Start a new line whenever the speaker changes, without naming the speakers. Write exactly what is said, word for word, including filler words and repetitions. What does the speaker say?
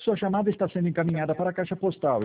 Sua chamada está sendo encaminhada para a caixa postal